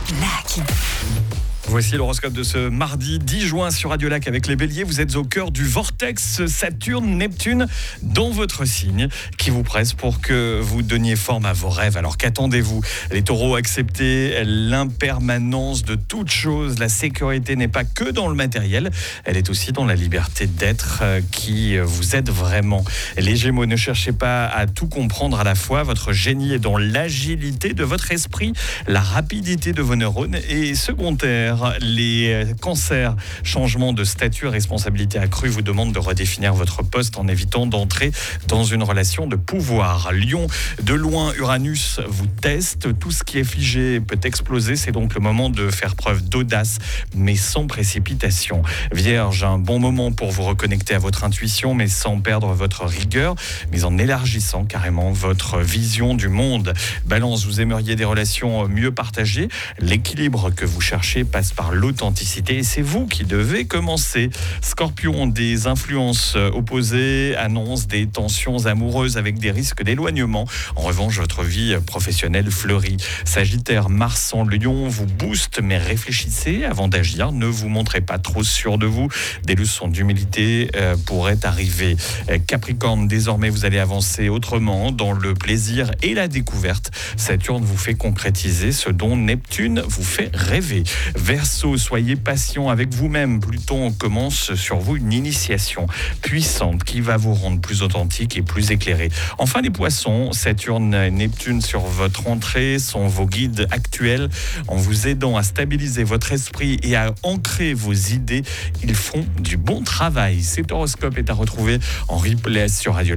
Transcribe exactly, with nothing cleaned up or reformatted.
Lac. Voici l'horoscope de ce mardi dix juin sur Radio Lac avec les béliers. Vous êtes au cœur du vortex Saturne-Neptune dans votre signe qui vous presse pour que vous donniez forme à vos rêves. Alors qu'attendez-vous? Les taureaux, acceptez l'impermanence de toute chose. La sécurité n'est pas que dans le matériel, elle est aussi dans la liberté d'être qui vous aide vraiment. Les gémeaux, ne cherchez pas à tout comprendre à la fois. Votre génie est dans l'agilité de votre esprit, la rapidité de vos neurones et secondaire. Les cancers, changement de statut, responsabilité accrue vous demandent de redéfinir votre poste en évitant d'entrer dans une relation de pouvoir. Lion, de loin, Uranus vous teste. Tout ce qui est figé peut exploser. C'est donc le moment de faire preuve d'audace, mais sans précipitation. Vierge, un bon moment pour vous reconnecter à votre intuition, mais sans perdre votre rigueur, mais en élargissant carrément votre vision du monde. Balance, vous aimeriez des relations mieux partagées. L'équilibre que vous cherchez passe par l'authenticité et c'est vous qui devez commencer. Scorpion, des influences opposées annoncent des tensions amoureuses avec des risques d'éloignement. En revanche, votre vie professionnelle fleurit. Sagittaire, Mars en Lion vous booste, mais réfléchissez avant d'agir. Ne vous montrez pas trop sûr de vous. Des leçons d'humilité euh, pourraient arriver. Capricorne, désormais vous allez avancer autrement dans le plaisir et la découverte. Saturne vous fait concrétiser ce dont Neptune vous fait rêver. Verseau, soyez patient avec vous-même. Pluton commence sur vous une initiation puissante qui va vous rendre plus authentique et plus éclairé. Enfin, les poissons, Saturne et Neptune sur votre entrée sont vos guides actuels. En vous aidant à stabiliser votre esprit et à ancrer vos idées, ils font du bon travail. Cet horoscope est à retrouver en replay sur Radio